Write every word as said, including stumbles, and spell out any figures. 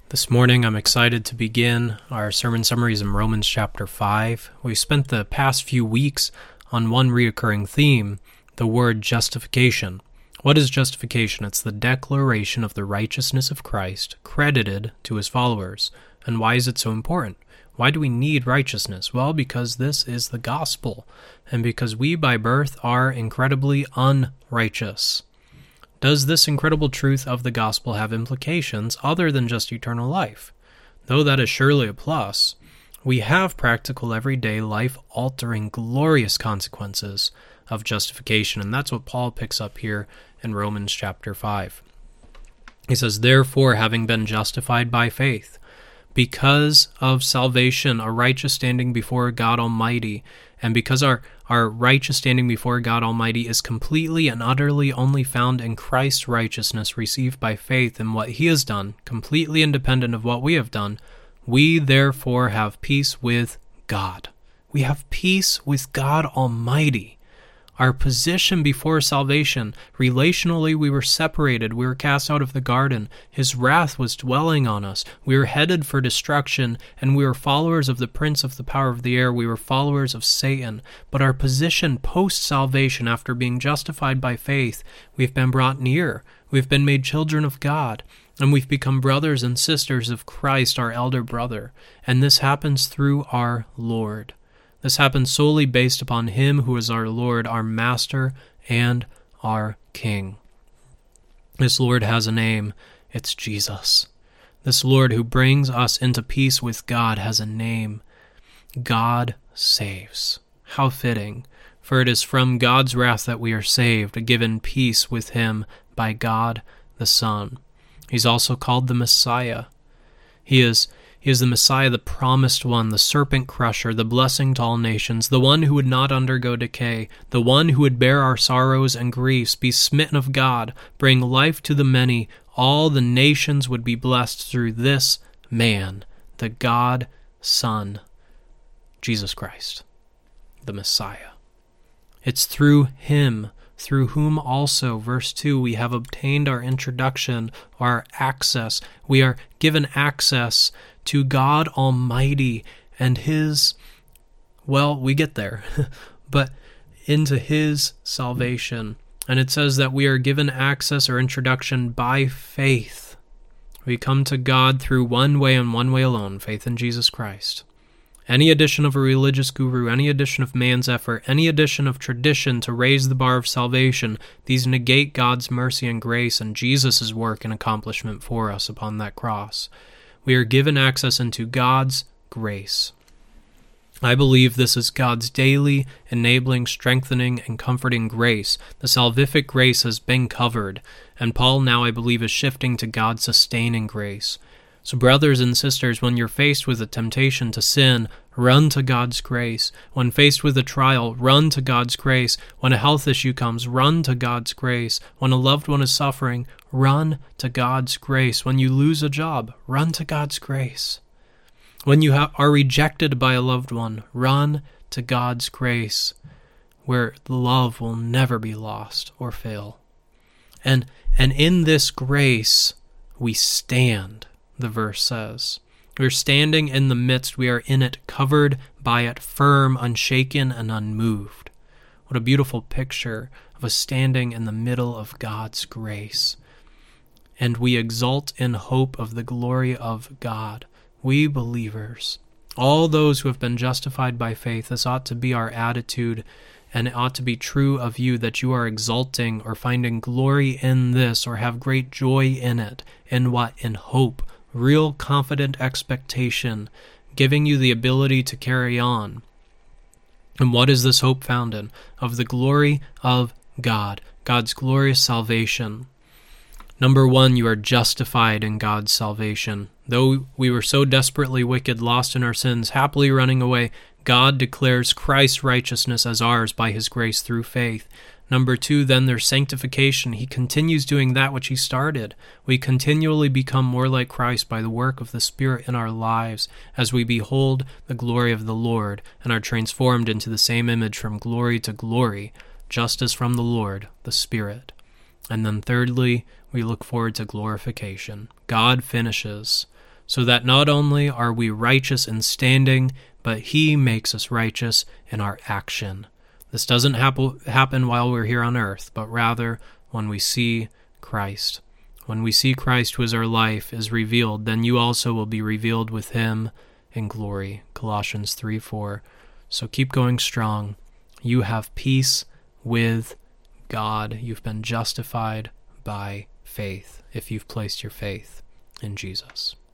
This morning I'm excited to begin our sermon summaries in Romans chapter five. We've spent the past few weeks on one reoccurring theme, the word justification. What is justification? It's the declaration of the righteousness of Christ credited to his followers. And why is it so important? Why do we need righteousness? Well, because this is the gospel, and because we by birth are incredibly unrighteous. Does this incredible truth of the gospel have implications other than just eternal life? Though that is surely a plus, we have practical everyday life-altering glorious consequences of justification, and that's what Paul picks up here in Romans chapter five. He says, "Therefore, having been justified by faith, because of salvation, a righteous standing before God Almighty, and because our, our righteous standing before God Almighty is completely and utterly only found in Christ's righteousness received by faith in what he has done, completely independent of what we have done, we therefore have peace with God." We have peace with God Almighty. Our position before salvation, relationally we were separated, we were cast out of the garden, his wrath was dwelling on us, we were headed for destruction, and we were followers of the prince of the power of the air, we were followers of Satan. But our position post-salvation, after being justified by faith, we've been brought near, we've been made children of God, and we've become brothers and sisters of Christ, our elder brother, and this happens through our Lord. This happens solely based upon him who is our Lord, our Master, and our King. This Lord has a name. It's Jesus. This Lord who brings us into peace with God has a name. God saves. How fitting, for it is from God's wrath that we are saved, given peace with him by God the Son. He's also called the Messiah. He is He is the Messiah, the promised one, the serpent crusher, the blessing to all nations, the one who would not undergo decay, the one who would bear our sorrows and griefs, be smitten of God, bring life to the many. All the nations would be blessed through this man, the God Son, Jesus Christ, the Messiah. It's through him, through whom also, verse two, we have obtained our introduction, our access. We are given access to God Almighty and his, well, we get there, but into his salvation. And it says that we are given access or introduction by faith. We come to God through one way and one way alone, faith in Jesus Christ. Any addition of a religious guru, any addition of man's effort, any addition of tradition to raise the bar of salvation, these negate God's mercy and grace and Jesus' work and accomplishment for us upon that cross. We are given access into God's grace. I believe this is God's daily, enabling, strengthening, and comforting grace. The salvific grace has been covered, and Paul now, I believe, is shifting to God's sustaining grace. So brothers and sisters, when you're faced with a temptation to sin, run to God's grace. When faced with a trial, run to God's grace. When a health issue comes, run to God's grace. When a loved one is suffering, run to God's grace. When you lose a job, run to God's grace. When you ha- are rejected by a loved one, run to God's grace, where love will never be lost or fail. And, and in this grace, we stand. The verse says, we're standing in the midst, we are in it, covered by it, firm, unshaken, and unmoved. What a beautiful picture of us standing in the middle of God's grace. And we exult in hope of the glory of God. We believers, all those who have been justified by faith, this ought to be our attitude, and it ought to be true of you that you are exulting or finding glory in this or have great joy in it. In what? In hope. Real confident expectation, giving you the ability to carry on. And what is this hope found in? Of the glory of God, God's glorious salvation. Number one, you are justified in God's salvation. Though we were so desperately wicked, lost in our sins, happily running away, God declares Christ's righteousness as ours by his grace through faith. Number two, then there's sanctification. He continues doing that which he started. We continually become more like Christ by the work of the Spirit in our lives as we behold the glory of the Lord and are transformed into the same image from glory to glory, just as from the Lord, the Spirit. And then thirdly, we look forward to glorification. God finishes so that not only are we righteous in standing, but he makes us righteous in our action. This doesn't hap- happen while we're here on earth, but rather when we see Christ. When we see Christ, who is our life, is revealed, then you also will be revealed with him in glory. Colossians three four. So keep going strong. You have peace with God. You've been justified by faith if you've placed your faith in Jesus.